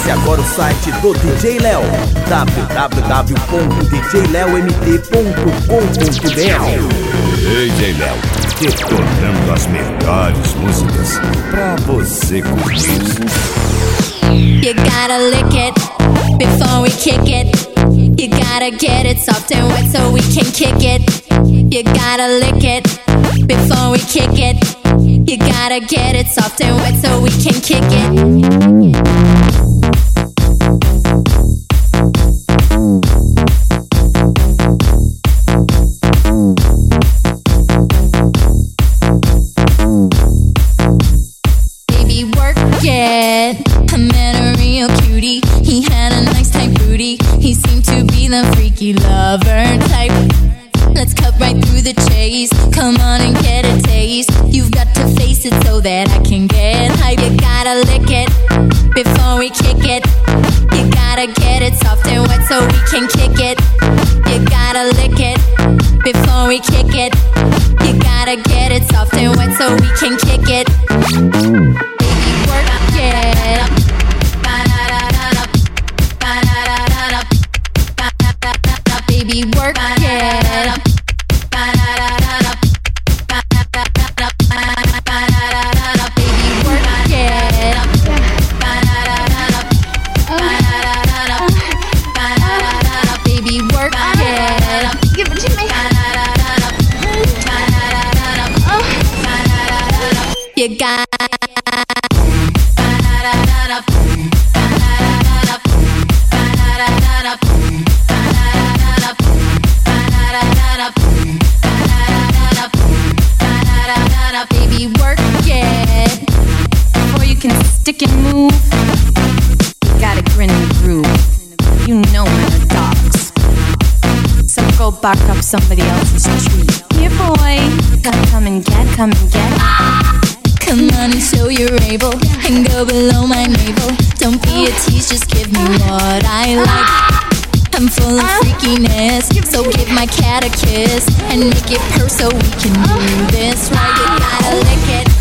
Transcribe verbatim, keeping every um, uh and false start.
Acesse agora o site do D J Léo, w w w ponto d j leo m t ponto com ponto b r. D J Léo, detonando as melhores músicas pra você curtir. You gotta lick it before we kick it. You gotta get it soft and wet so we can kick it. You gotta lick it before we kick it. You gotta get it soft and wet so we can kick it. Baby, work it. I met a real cutie. He had a nice tight booty. He seemed to be the freaky lover type. Let's cut right through the chase. Come on and get a taste. You've got to face it so that I can get hype. You gotta lick it before we kick it. You gotta get it soft and wet so we can kick it. You gotta lick it before we kick it. You gotta get it soft and wet so we can kick it. Baby, work it. Baby, work it. You got baby, work it before you can stick and move. You gotta grin in the groove. You know men are dogs, so go bark up somebody else's tree. Here, boy, gotta come and get, come and get. Come on and show you're able, and go below my navel. Don't be a tease, just give me what I like. I'm full of freakiness, so give my cat a kiss and make it purr so we can do this right. You gotta lick it